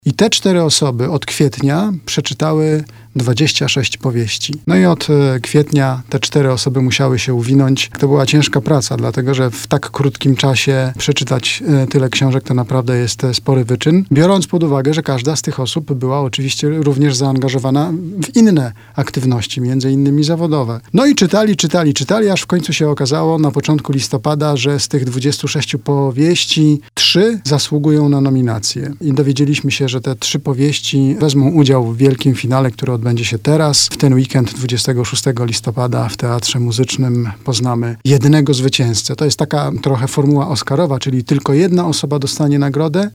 I te 4 osoby od kwietnia przeczytały 26 powieści. No i od kwietnia te 4 osoby musiały się uwinąć. To była ciężka praca, dlatego że w tak krótkim czasie przeczytać tyle książek to naprawdę jest spory wyczyn. Biorąc pod uwagę, że każda z tych osób była oczywiście również zaangażowana w inne aktywności, między innymi zawodowe. No i czytali, aż w końcu się okazało na początku listopada, że z tych 26 powieści 3 zasługują na nominację. I dowiedzieliśmy się, że te 3 powieści wezmą udział w wielkim finale, który odbędzie się teraz. W ten weekend 26 listopada w Teatrze Muzycznym poznamy jednego zwycięzcę. To jest taka trochę formuła oscarowa, czyli tylko jedna osoba dostanie nagrodę